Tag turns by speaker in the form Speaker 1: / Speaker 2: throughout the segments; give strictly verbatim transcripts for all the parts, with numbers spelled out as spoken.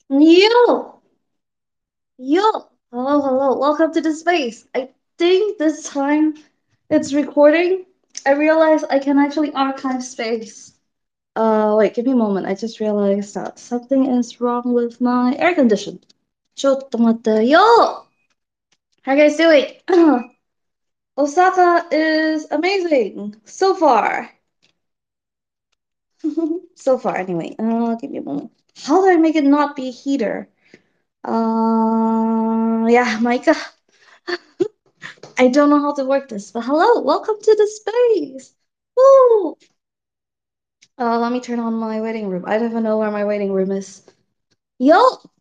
Speaker 1: Yo, yo, hello, hello, welcome to the space. I think this time it's recording. I realized I can actually archive space. Uh, wait, give me a moment. I just realized that something is wrong with my air condition. ちょっと待って、yo! How you guys doing? Osaka is amazing so far. So far, anyway. Uh, give me a moment. How do I make it not be a heater? Uh, yeah, Micah. I don't know how to work this, but hello, welcome to the space. Woo! Uh, let me turn on my waiting room. I don't even know where my waiting room is. Yo!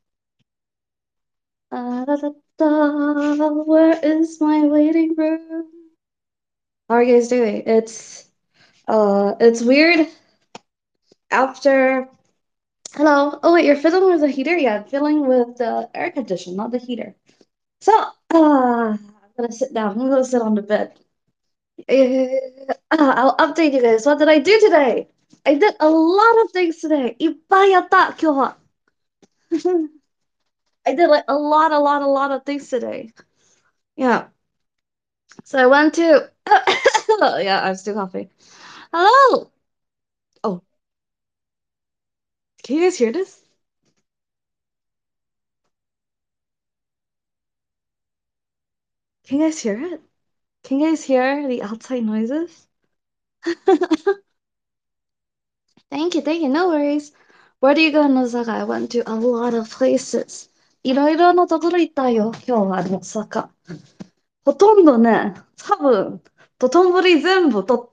Speaker 1: Uh, da, da, da. Where is my waiting room? How are you guys doing? It's uh, it's weird after. Hello. Oh wait, you're filling with the heater? Yeah, I'm filling with the air condition, not the heater. So, uh, I'm gonna sit down. I'm gonna sit on the bed. Uh, I'll update you guys. What did I do today? I did a lot of things today. いっぱいやった、今日は。I did like a lot, a lot, a lot of things today. Yeah. So I went to. Yeah, I'm still coughing. Hello. Oh, can you guys hear this? Can you guys hear it? Can you guys hear the outside noises? Thank you, thank you. No worries. Where do you go in Osaka? I went to a lot of places. いろいろなところ行ったよ、今日は大阪。ほとんどね、多分、トトンブリ全部取った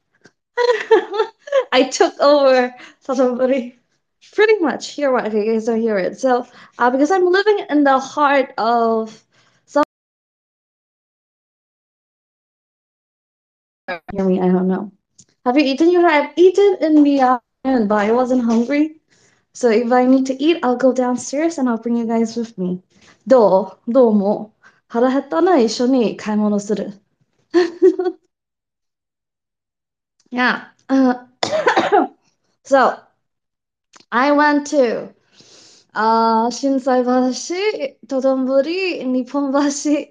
Speaker 1: 。I took over Totonbori. Pretty much. Hear what? Okay, you guys don't hear it. So, uh, because I'm living in the heart of some. Hear me? I don't know. Have you eaten? You have eaten in the afternoon, but I wasn't hungry. So if I need to eat, I'll go downstairs and I'll bring you guys with me. どうどうも腹減ったな、一緒に買い物する。Yeah. Uh, so I went to uh, 心斎橋、トドンブリ、日本橋、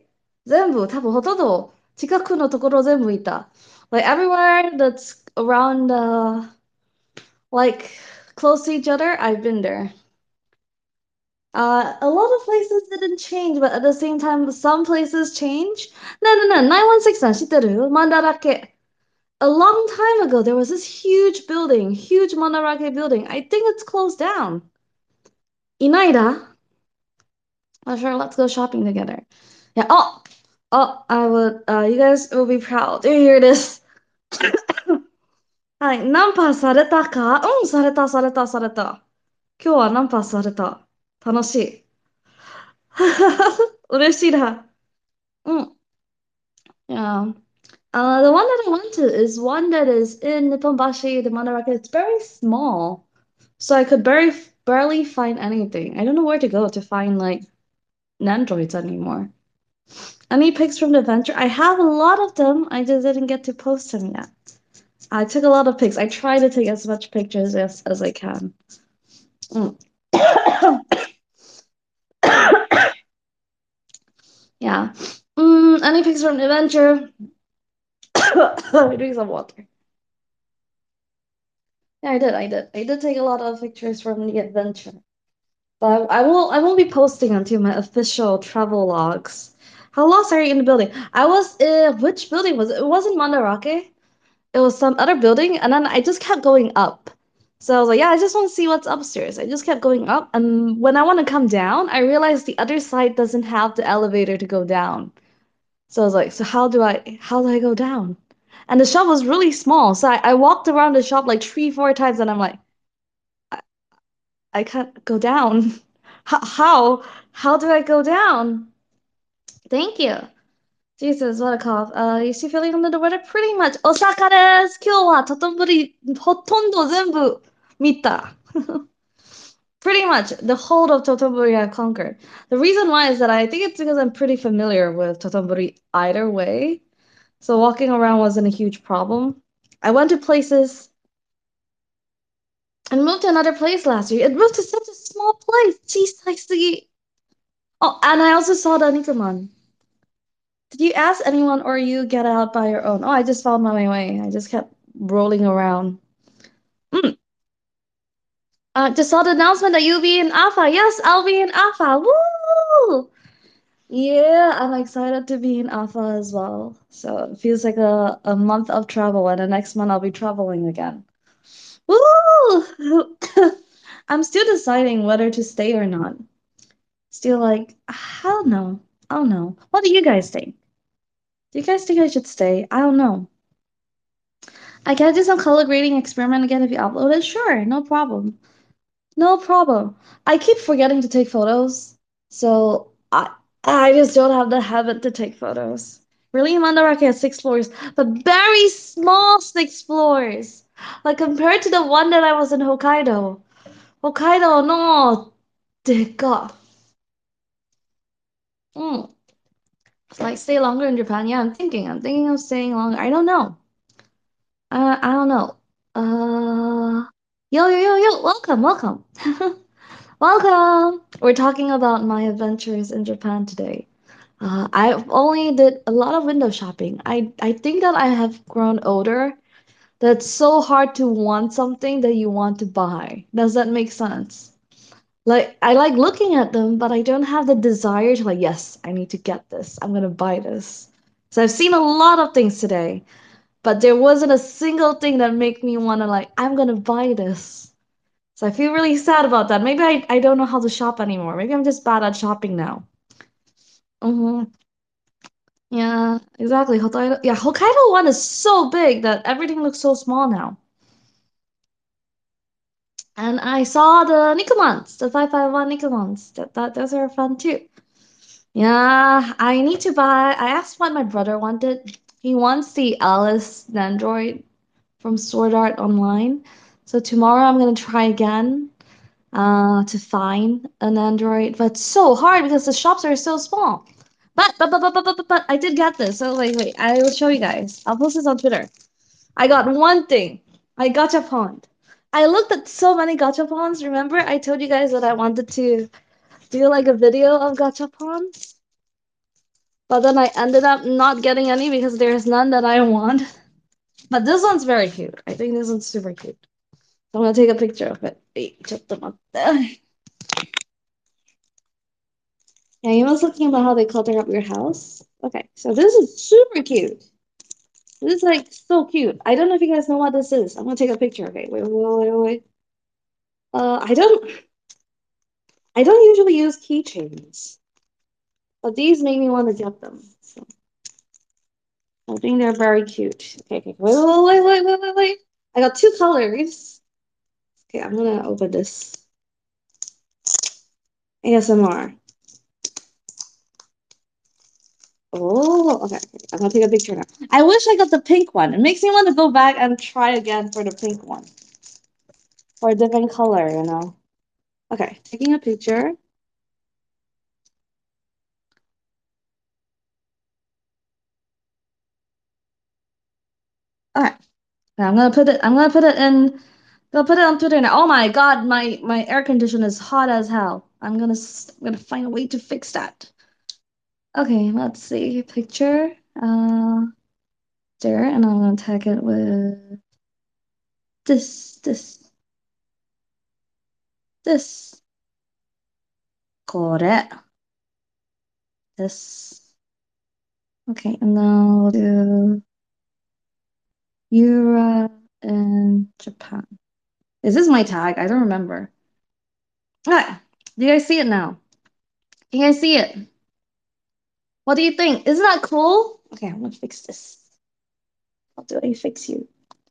Speaker 1: 全部、多分ほとんど近くのところ全部いた。Like everywhere that's around, uh, like close to each other, I've been there. Uh, a lot of places didn't change, but at the same time, some places change. No, no, no, nine one six さん知ってる？ A long time ago, there was this huge building, huge Mandarake building. I think it's closed down. Inaida? Oh, sure, let's go shopping together. Yeah. Oh, oh, I would. Uh, you guys will be proud to hear this. はい。ナンパされたか？うん、された、された、された。今日はナンパされた。楽しい。嬉しいな。うん。Yeah. Uh, the one that I went to is one that is in Nipponbashi, the Mandarake. It's very small, so I could barely barely find anything. I don't know where to go to find like Nandroids anymore. Any pics from the adventure? I have a lot of them. I just didn't get to post them yet. I took a lot of pics. I try to take as much pictures as, as I can. Mm. Yeah. Mm, any pics from the adventure? Let me drink some water. Yeah, I did. I did. I did take a lot of pictures from the adventure. But I will I won't be posting onto my official travel logs. How lost are you in the building? I was uh which building was it? It wasn't Mandarake. It was some other building, and then I just kept going up. So I was like, yeah, I just want to see what's upstairs. I just kept going up, and when I want to come down, I realized the other side doesn't have the elevator to go down. So I was like, so how do I how do I go down? And the shop was really small, so I, I walked around the shop like three, four times, and I'm like, I can't go down. How how how do I go down? Thank you. Jesus, what a cough. Uh, is she feeling under the weather? Pretty much. Osaka です。今日はととぶり、ほとんど全部見た。Pretty much the whole of Totonbori I conquered. The reason why is that I think it's because I'm pretty familiar with Totonbori either way. So walking around wasn't a huge problem. I went to places. and moved to another place last year. It moved to such a small place. Jeez, like see. Oh, and I also saw the Nikuman. Did you ask anyone or you get out by your own? Oh, I just found my way. I just kept rolling around. Mm. Uh, just saw the announcement that you'll be in Alpha. Yes, I'll be in Alpha. Woo! Yeah, I'm excited to be in Alpha as well. So it feels like a, a month of travel, and the next month I'll be traveling again. Woo! I'm still deciding whether to stay or not. Still like, I don't know. I don't know. What do you guys think? Do you guys think I should stay? I don't know. I can do some color grading experiment again if you upload it. Sure, no problem. No problem. I keep forgetting to take photos, so I I just don't have the habit to take photos. Really, Mandarake has six floors, but very small six floors. Like compared to the one that I was in Hokkaido. Hokkaido, no, でか. Mm. Like stay longer in Japan. Yeah, I'm thinking. I'm thinking of staying longer. I don't know. Uh, I don't know. Uh, yo yo yo yo. Welcome, welcome. Welcome! We're talking about my adventures in Japan today. Uh, I've only did a lot of window shopping. I, I think that I have grown older. That's so hard to want something that you want to buy. Does that make sense? Like, I like looking at them, but I don't have the desire to, like, yes, I need to get this. I'm gonna buy this. So I've seen a lot of things today, but there wasn't a single thing that made me wanna, like, I'm gonna buy this. So I feel really sad about that. Maybe I, I don't know how to shop anymore. Maybe I'm just bad at shopping now. Mm-hmm. Yeah, exactly. Hokkaido, yeah, Hokkaido one is so big that everything looks so small now. And I saw the Nikomans, the five five one Nikomans. That, that those are fun too. Yeah, I need to buy. I asked what my brother wanted. He wants the Alice Android from Sword Art Online. So tomorrow I'm gonna try again uh, to find an Android, but it's so hard because the shops are so small. But but but but but but, but, but I did get this. So wait wait, I will show you guys. I'll post this on Twitter. I got one thing. I gachapon. I looked at so many gachapons. Remember, I told you guys that I wanted to do like a video of gachapons, but then I ended up not getting any because there's none that I want. But this one's very cute. I think this one's super cute. So I'm gonna take a picture of it. Wait, ちょっと待って. Yeah, you was looking about how they clutter up your house. Okay, so this is super cute. This is like so cute. I don't know if you guys know what this is. I'm gonna take a picture. Okay, wait, wait, wait, wait, wait. Uh, I don't, I don't usually use keychains, but these made me want to get them. So I think they're very cute. Okay, okay, wait, wait, wait, wait, wait, wait. I got two colors. Okay, I'm gonna open this. A S M R. Oh, okay. Okay. I'm gonna take a picture now. I wish I got the pink one. It makes me want to go back and try again for the pink one. For a different color, you know. Okay, taking a picture. All right, now I'm gonna put it. I'm gonna put it in. Gonna put it on Twitter now. Oh my God, my my air conditioner is hot as hell. I'm gonna s- I'm gonna find a way to fix that. Okay, let's see picture. Uh, there, and I'm gonna tag it with this, this, this. これ. This. Okay, and now we'll do Europe and Japan. Is this my tag? I don't remember. Ah, do you guys see it now? Can you guys see it? What do you think? Isn't that cool? Okay, I'm gonna fix this. How do I fix you?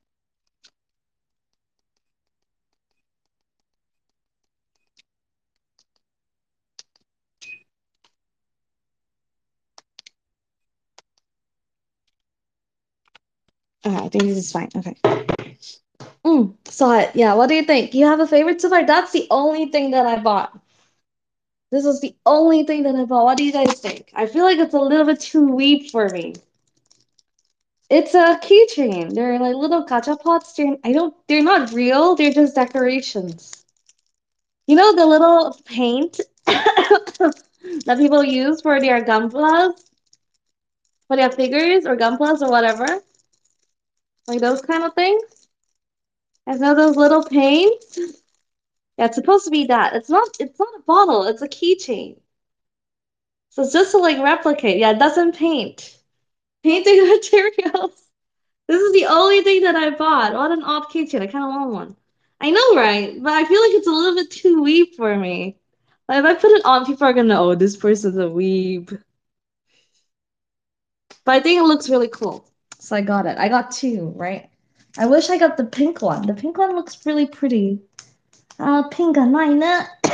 Speaker 1: Okay, I think this is fine. Okay. Mm, saw it. Yeah, what do you think? You have a favorite so far? That's the only thing that I bought. This is the only thing that I bought. What do you guys think? I feel like it's a little bit too weak for me. It's a keychain. They're like little gacha pots. They're I don't they're not real, they're just decorations. You know the little paint that people use for their gunplas, for their figures or gunplas or whatever? Like those kind of things? I know those little paints. Yeah, it's supposed to be that. It's not it's not a bottle, it's a keychain. So it's just to like replicate. Yeah, it doesn't paint. Painting materials. This is the only thing that I bought. What an odd keychain. I kind of want one. I know, right? But I feel like it's a little bit too weeb for me. Like, if I put it on, people are gonna know, oh, this person's a weeb. But I think it looks really cool. So I got it. I got two, right? I wish I got the pink one. The pink one looks really pretty. Uh, pink and mine.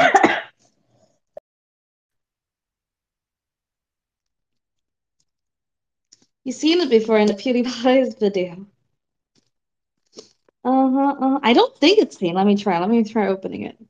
Speaker 1: You've seen it before in the PewDiePie's video. Uh-huh, uh I don't think it's pink. Let me try. Let me try opening it.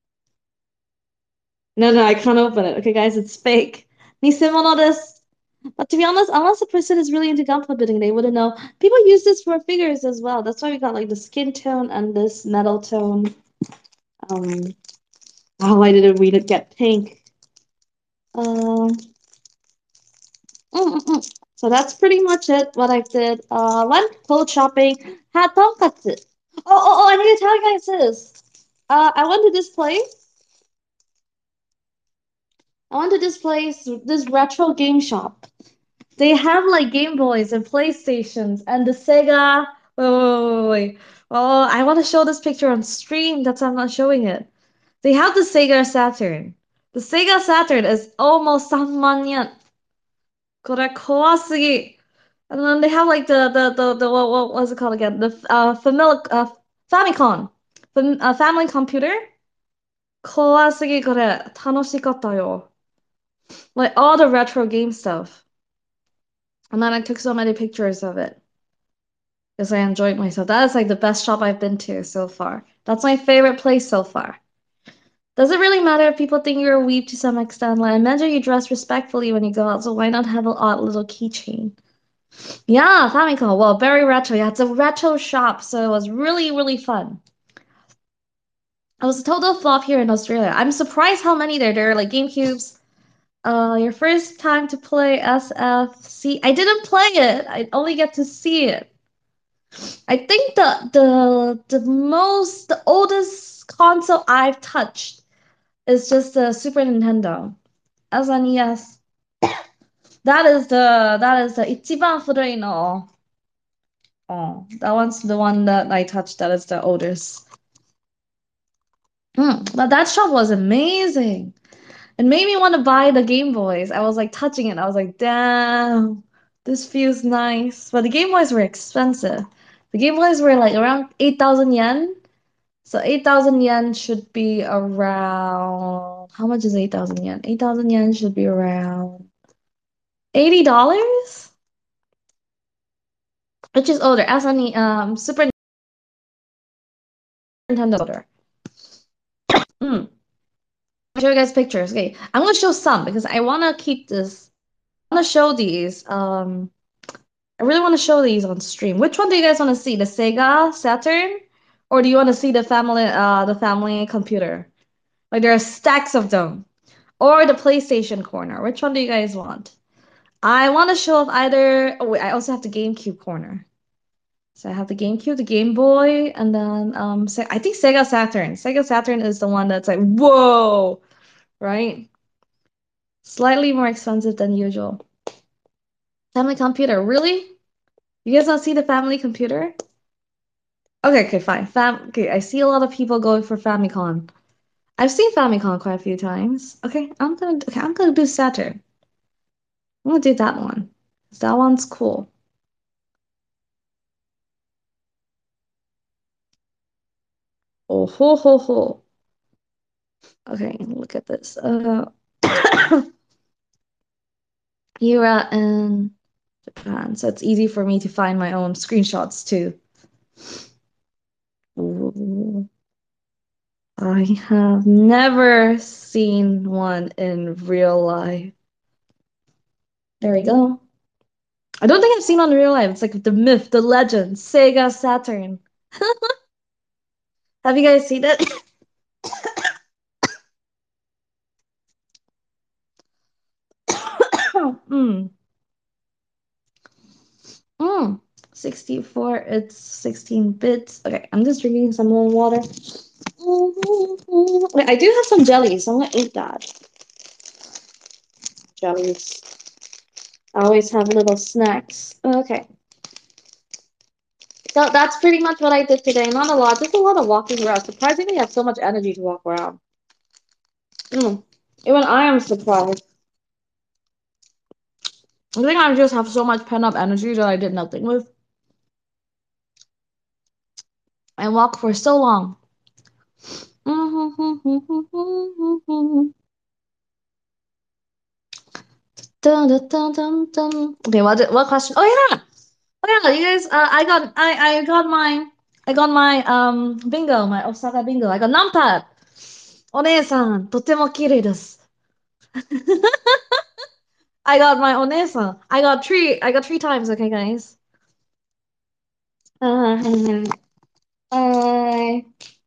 Speaker 1: No, no, I can't open it. Okay, guys, it's fake. Nisimono desu. But to be honest, unless a person is really into gunpla bidding, they wouldn't know. People use this for figures as well. That's why we got like the skin tone and this metal tone. Um, oh, why did we get pink? Um, mm, mm, mm. So that's pretty much it. What I did. Uh, went clothes shopping. Had tonkatsu. Oh, oh, oh! I need to tell you guys this. Uh, I went to this place. I went to this place, this retro game shop. They have like Game Boys and PlayStations and the Sega. Wait, wait, wait, wait. Oh, I want to show this picture on stream. That's why I'm not showing it. They have the Sega Saturn. The Sega Saturn is almost three man yen. これ怖すぎ. And then they have like the the the, the what, what was it called again? The uh family uh Famicom. Fam, uh, family computer. 怖すぎこれ楽しかったよ. Like all the retro game stuff. And then I took so many pictures of it. Because I enjoyed myself. That is like the best shop I've been to so far. That's my favorite place so far. Does it really matter if people think you're a weeb to some extent? Like, imagine you dress respectfully when you go out, so why not have an odd little keychain? Yeah, Famicom. Well, very retro. Yeah, it's a retro shop, so it was really, really fun. It was a total flop here in Australia. I'm surprised how many there. There are like GameCubes. Uh, your first time to play S F C. I didn't play it. I only get to see it. I think the the the most the oldest console I've touched is just the Super Nintendo. S N E S. That is the that is the ichiban furui no. Oh, that one's the one that I touched. That is the oldest. Mm, but that shop was amazing. It made me want to buy the Game Boys. I was like touching it. I was like, damn, this feels nice. But the Game Boys were expensive. The Game Boys were like around eight thousand yen. So eight thousand yen should be around, how much is eight thousand yen? eight thousand yen should be around eighty dollars, which is older. As any um Super Nintendo older. Mm. I'll show you guys pictures. Okay, I'm gonna show some because I wanna keep this. I wanna show these. Um, I really wanna show these on stream. Which one do you guys wanna see? The Sega Saturn, or do you wanna see the family uh the family computer? Like there are stacks of them, or the PlayStation corner. Which one do you guys want? I want to show off either. Oh, wait, I also have the GameCube corner. So I have the GameCube, the Game Boy, and then um, Se I think Sega Saturn. Sega Saturn is the one that's like, whoa, right? Slightly more expensive than usual. Family computer, really? You guys don't see the family computer? Okay, okay, fine. Fam okay, I see a lot of people going for Famicom. I've seen Famicom quite a few times. Okay, I'm gonna okay, I'm gonna do Saturn. I'm gonna do that one. That one's cool. Oh ho ho ho. Okay, look at this. Uh, you're in Japan, so it's easy for me to find my own screenshots too. Ooh, I have never seen one in real life. There we go. I don't think I've seen on real life. It's like the myth, the legend, Sega Saturn. Have you guys seen it? mm. Mm. sixty-four, it's sixteen bits. Okay, I'm just drinking some more water. Mm-hmm. Wait, I do have some jellies. I'm gonna eat that. Jellies. I always have little snacks. Okay. So that's pretty much what I did today. Not a lot, just a lot of walking around. Surprisingly, I have so much energy to walk around. Mm. Even I am surprised. I think I just have so much pent up energy that I did nothing with. I walked for so long. Dun, dun, dun, dun, dun. Okay, what what question? Oh yeah, oh yeah, you guys. Uh, I got I I got my I got my um bingo, my Osaka bingo. I got numpad. お姉さん、とても綺麗です. I got my お姉さん. I got three. I got three times. Okay, guys. Uh, uh,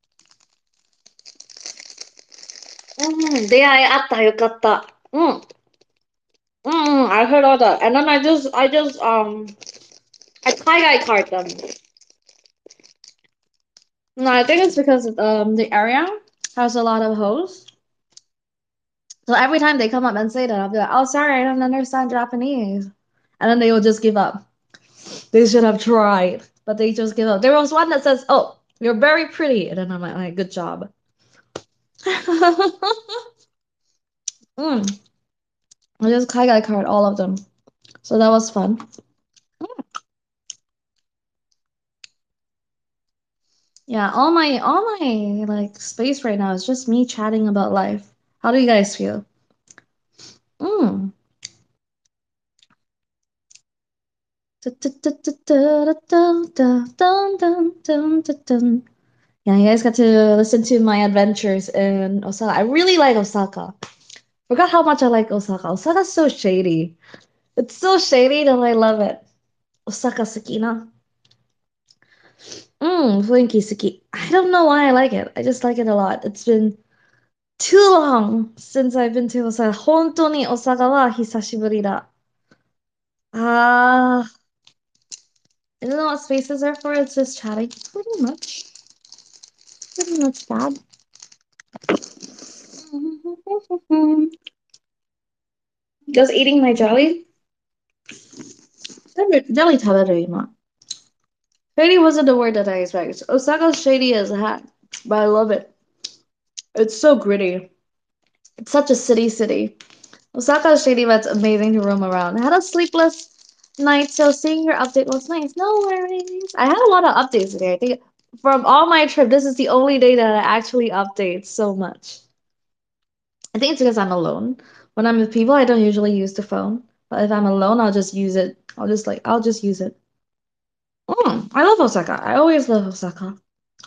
Speaker 1: うん、出会いあった。よかった。うん。Mm, I heard all that. And then I just, I just, um, I tie-dye card them. No, I think it's because um the area has a lot of hoes. So every time they come up and say that, I'll be like, oh, sorry, I don't understand Japanese. And then they will just give up. They should have tried, but they just give up. There was one that says, oh, you're very pretty. And then I'm like, "Okay, good job." mm. I just tie-dye card all of them. So that was fun. Yeah, all my all my like space right now is just me chatting about life. How do you guys feel? Mm. Yeah, you guys got to listen to my adventures in Osaka. I really like Osaka. Forgot how much I like Osaka. Osaka's so shady. It's so shady that I love it. Osaka Sakina. Mmm, Flinky Saki. I don't know why I like it. I just like it a lot. It's been too long since I've been to Osaka. 本当に大阪は久しぶりだ. Ah, I don't know what spaces are for. It's just chatting. Pretty much. Pretty much that. Just eating my jelly. Jelly 食べる今. Shady wasn't the word that I expected. Osaka's shady as a hat, but I love it. It's so gritty. It's such a city city. Osaka's shady, but it's amazing to roam around. I had a sleepless night, so seeing your update was nice. No worries. I had a lot of updates today. I think from all my trip, this is the only day that I actually update so much. I think it's because I'm alone. When I'm with people, I don't usually use the phone. But if I'm alone, I'll just use it. I'll just like, I'll just use it. Mm, I love Osaka. I always love Osaka.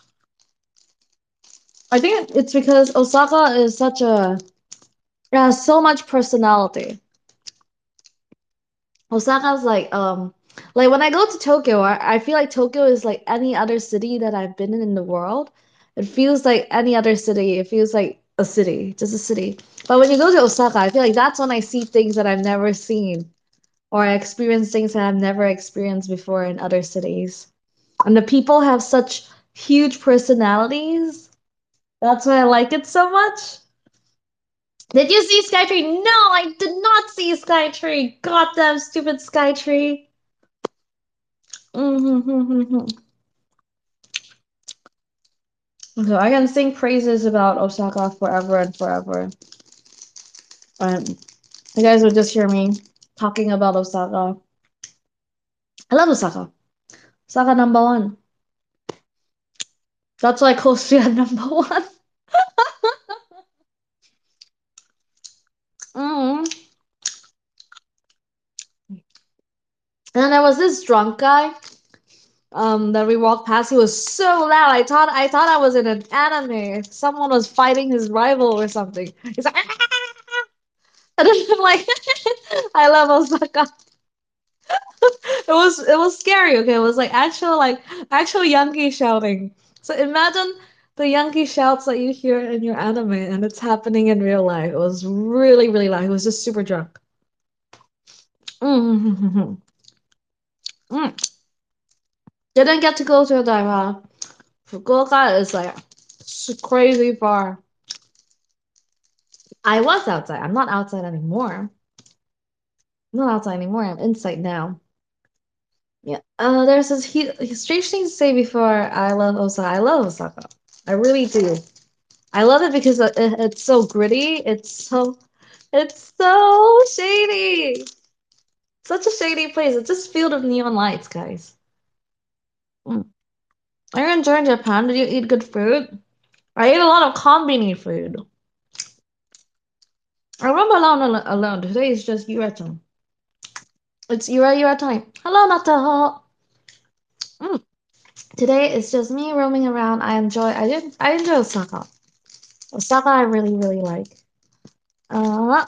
Speaker 1: I think it's because Osaka is such a, it has so much personality. Osaka's like, um, like when I go to Tokyo, I, I feel like Tokyo is like any other city that I've been in in the world. It feels like any other city. It feels like a city, just a city. But when you go to Osaka, I feel like that's when I see things that I've never seen. Or I experience things that I've never experienced before in other cities. And the people have such huge personalities. That's why I like it so much. Did you see Skytree? No, I did not see Skytree. Goddamn stupid Skytree. Mm-hmm. So I can sing praises about Osaka forever and forever. And you guys would just hear me talking about Osaka. I love Osaka. Osaka number one. That's why Korea number one. mm And then there was this drunk guy um that we walked past. He was so loud. I thought I thought I was in an anime. Someone was fighting his rival or something. He's like, and then I'm like, I love Osaka. It was it was scary, okay? It was like actual like actual Yankee shouting. So imagine the Yankee shouts that you hear in your anime and it's happening in real life. It was really, really loud. He was just super drunk. Mm. Mm. Didn't get to go to the uh, Fukuoka is like s- crazy far. I was outside. I'm not outside anymore. I'm not outside anymore. I'm inside now. Yeah. Uh, there's this he, strange thing to say before I love Osaka. I love Osaka. I really do. I love it because it, it- it's so gritty. It's so, it's so shady. Such a shady place. It's just filled with neon lights, guys. Mm. Are you enjoying Japan? Did you eat good food? I ate a lot of combini food. I remember alone al- alone. Today is just Yura time. It's Yura Yura time. Hello, Nata. Mm. Today is just me roaming around. I enjoy. I did. I enjoy Osaka. Osaka, I really really like. Uh,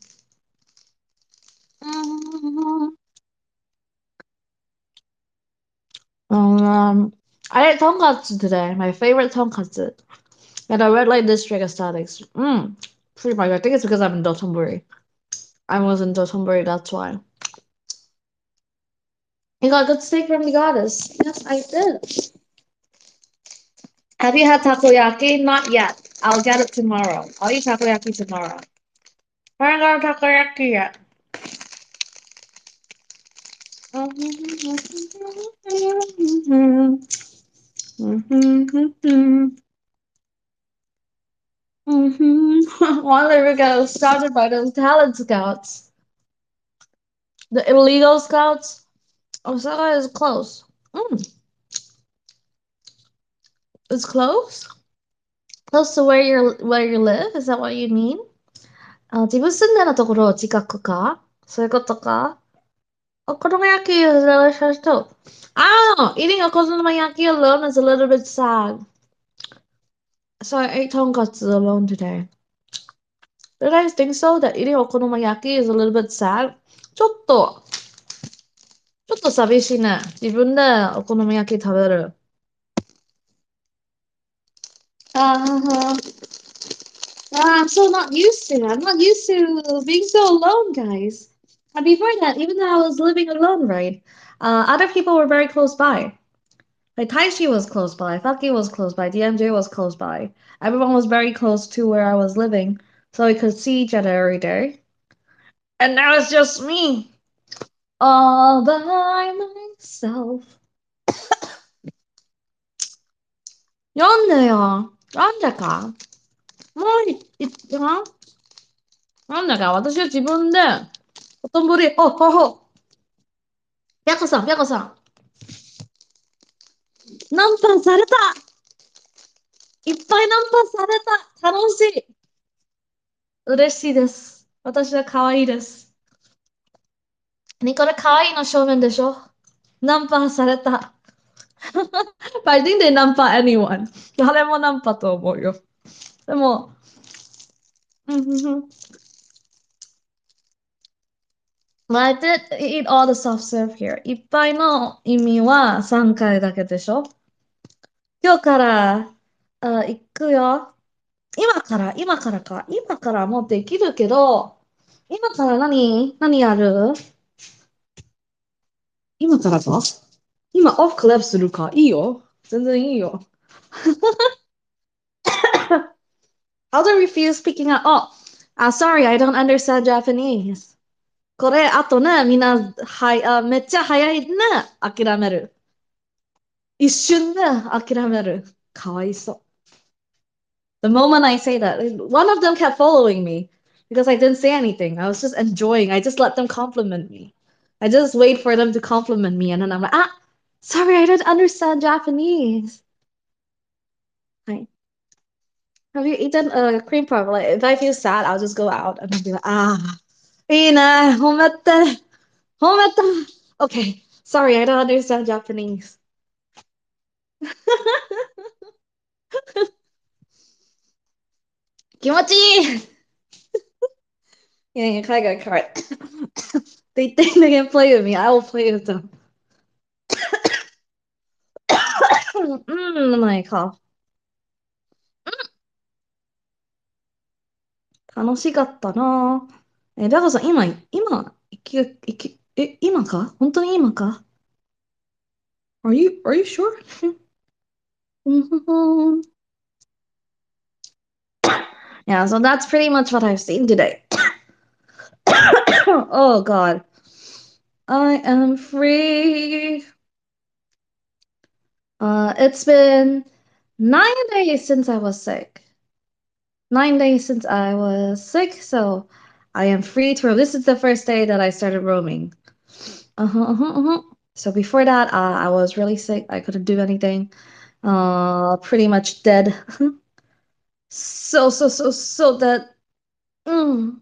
Speaker 1: mm, um, I ate tonkatsu today. My favorite tonkatsu at a red light district aesthetics. Mm, pretty much. I think it's because I'm in Dotonbori. I was in Dotonbori. That's why. You got good steak from the goddess. Yes, I did. Have you had takoyaki? Not yet. I'll get it tomorrow. I'll eat takoyaki tomorrow. I haven't got takoyaki yet. One day we got started by those talent scouts. The illegal scouts. Osaka is close. Mm, it's close? Close to where you where you live? Is that what you mean? あ、自分住んでるところ近くかそういうことか Okonomiyaki is delicious too. I don't know. Eating okonomiyaki alone is a little bit sad. So I ate tonkatsu alone today. Do you guys think so? That eating okonomiyaki is a little bit sad? ちょっと、ちょっと寂しいね。自分でお好み焼き食べる。Uh-huh. I'm so not used to it. I'm not used to being so alone, guys. And before that, even though I was living alone, right? Uh, other people were very close by. Like Taishi was close by, Faki was close by, D M J was close by. Everyone was very close to where I was living, so we could see each other every day. And now it's just me, all by myself. 読んでよ。読んだかもうい、い、あなんだか私は自分で、おとんぶり、ほほほ、ぴゃこさん、ぴゃこさん、ナンパされたいっぱいナンパされた楽しい嬉しいです。私は可愛いです。ね、これ可愛いの正面でしょナンパされた。But I think they ナンパ anyone. 誰もナンパと思うよ。でも、うんうんうん But I did eat all the soft serve here. いっぱいの意味はさんかいだけでしょ今日から、あ、行くよ。今から、今からか。今からもうできるけど、今から何何やる今からか今オフクラブするかいいよ。全然いいよ。How do we feel speaking up? Oh, uh, sorry, I don't understand Japanese. これ、あとね、みんな、はい、あ、めっちゃ早いね。諦める。一瞬で諦める。かわいそう。The moment I say that, one of them kept following me because I didn't say anything. I was just enjoying. I just let them compliment me. I just wait for them to compliment me, and then I'm like, ah, sorry, I didn't understand Japanese. Hi. Have you eaten a cream puff? Like, if I feel sad, I'll just go out and I'll be like, ah, いいね、褒めて、褒めた. Okay, sorry, I don't understand Japanese. 気持ちいいいやいや、海外から。 They think they can play with me. I will play with them. mm, my cough. 楽しかったな。え、だからさん、今、今、いき、いき、え、今か本当に今か ?Are you, are you sure? うん Yeah, so that's pretty much what I've seen today. oh God. I am free. Uh, it's been nine days since I was sick. Nine days since I was sick, so I am free to roam. This is the first day that I started roaming. Uh-huh, uh-huh, uh-huh. So before that, uh, I was really sick. I couldn't do anything. Uh, pretty much dead. so, so, so, so dead. Mm.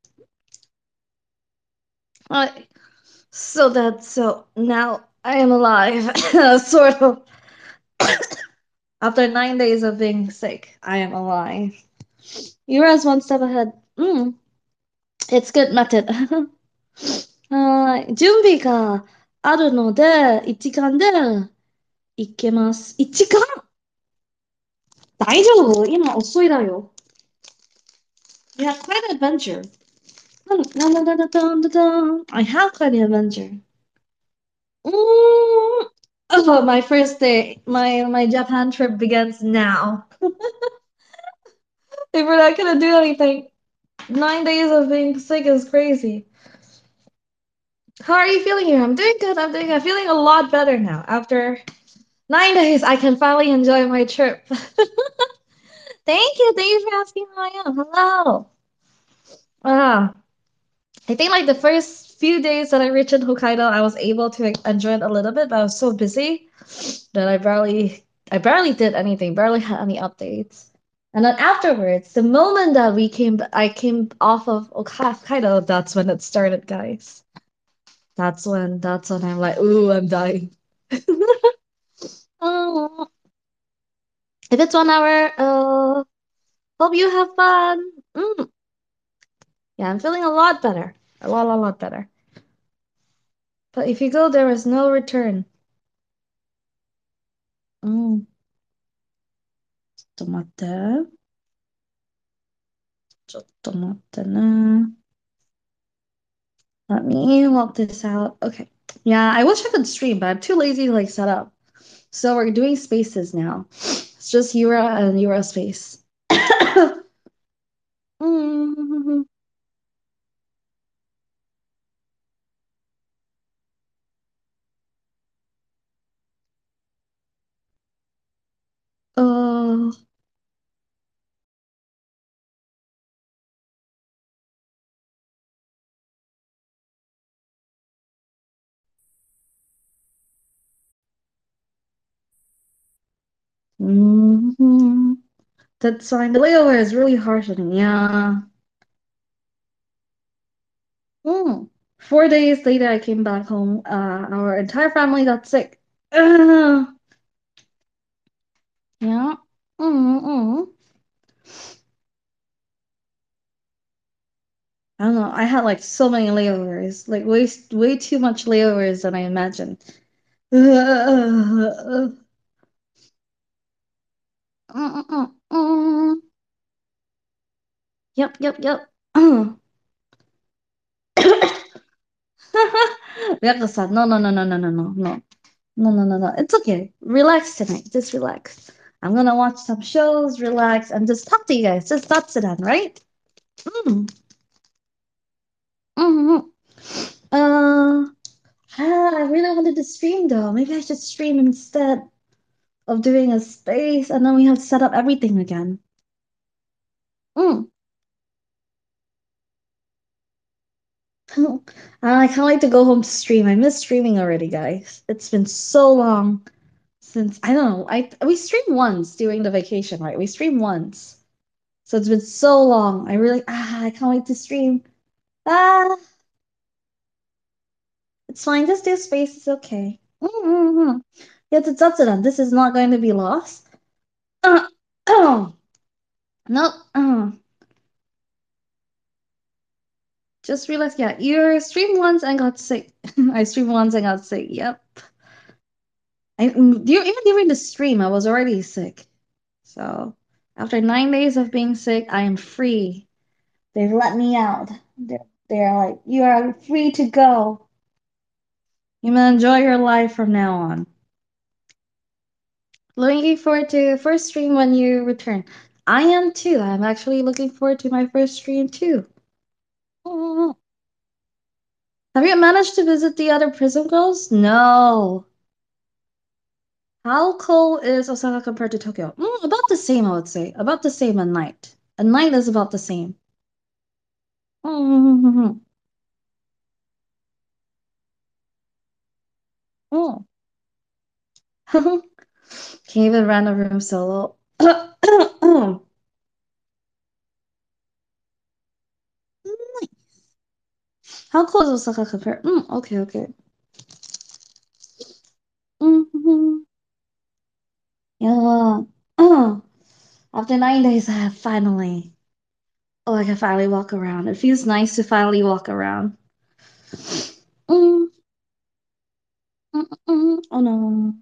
Speaker 1: I, so dead. So now I am alive, sort of. After nine days of being sick, I am alive. You're as one step ahead. Mm. It's good method. はい。準備があるので、いちじかんで行けます。いちじかん大丈夫今遅いだよ。Yeah, quite an adventure. Dun, dun, dun, dun, dun, dun, dun. I have quite an adventure. Mm. Oh, my first day. My my Japan trip begins now. If we're not gonna do anything, nine days of being sick is crazy. How are you feeling here? I'm doing good. I'm doing. I'm feeling a lot better now. After nine days, I can finally enjoy my trip. Thank you. Thank you for asking how I am. Hello. Ah, I think like the first few days that I reached in Hokkaido, I was able to enjoy it a little bit, but I was so busy that I barely, I barely did anything, barely had any updates. And then afterwards, the moment that we came, I came off of Hokkaido, that's when it started, guys. That's when, that's when I'm like, ooh, I'm dying. Oh, if it's one hour, uh, hope you have fun. Mm. Yeah, I'm feeling a lot better. A lot, a lot better. But if you go, there is no return. うん。ちょっと待って。ちょっと待ってね。Let me walk this out. Okay. Yeah, I wish I could stream, but I'm too lazy to like set up. So we're doing spaces now. It's just Eura and Eura space. Mm, uh, mhm. That's fine. The layover is really harsh on me. Yeah. Mm. Four days later, I came back home. Uh, our entire family got sick. Uh, yeah. Mm-mm. I don't know. I had like so many layovers, like way way too much layovers than I imagined. Mm-mm-mm. Yep, yep, yep. Ryako-san, no, no, no, no, no, no, no, no, no, no, no, no. It's okay. Relax tonight. Just relax. I'm gonna watch some shows, relax, and just talk to you guys. Just that's it, right? Mm. Mm-hmm. Uh, ah, I really wanted to stream though. Maybe I should stream instead of doing a space, and then we have to set up everything again. Mm. I can't wait to go home to stream. I miss streaming already, guys. It's been so long since I don't know. I we streamed once during the vacation, right? We streamed once, so it's been so long. I really ah, I can't wait to stream. Ah, it's fine. Just do space. It's okay. Mm-hmm. Yes, it's Zatsudan. This is not going to be lost. Uh, oh, no. Uh, Just realized, yeah, you streamed once and got sick. I streamed once and got sick. Yep. I, mm, du- even during the stream, I was already sick. So after nine days of being sick, I am free. They've let me out. They're, they're like, you are free to go. You may enjoy your life from now on. Looking forward to first stream when you return. I am too. I'm actually looking forward to my first stream too. Oh. Have you managed to visit the other Prism Girls? No. How cold is Osaka compared to Tokyo? Mm, about the same, I would say. About the same at night. At night is about the same. Mm-hmm. Oh. Can't even run a room solo. How close is Osaka compared? Mm, okay, okay. Mm-hmm. Yeah. Oh, after nine days, I have finally. Oh, I can finally walk around. It feels nice to finally walk around. Mm, mm, mm. Oh no.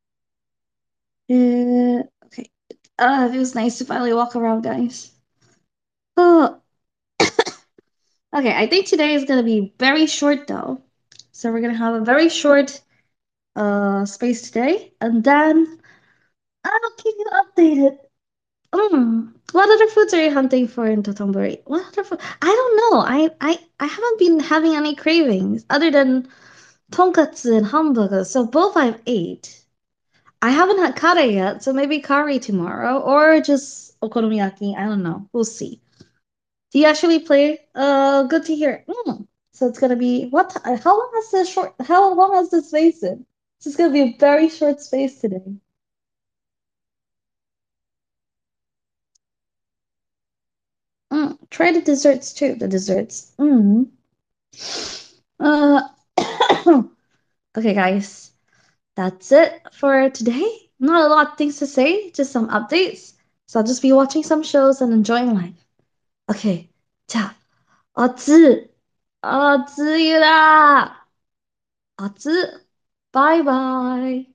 Speaker 1: Uh, okay. Uh, it feels nice to finally walk around, guys. Oh, okay. I think today is gonna be very short though. So we're gonna have a very short uh space today, and then I'll keep you updated. Mm. What other foods are you hunting for in Totonbori? What other food? I don't know. I, I I haven't been having any cravings other than tonkatsu and hamburgers. So both I've ate. I haven't had kare yet, so maybe kare tomorrow or just okonomiyaki. I don't know. We'll see. Do you actually play? Uh, good to hear. Mm. So it's gonna be what? ti- How long has this short? How long has this space been? This is gonna be a very short space today. Mm. Try the desserts too. The desserts. Mm. Uh. Okay, guys. That's it for today. Not a lot of things to say, just some updates. So I'll just be watching some shows and enjoying life. Okay. じゃあ、暑い。暑いだ。暑。バイバイ。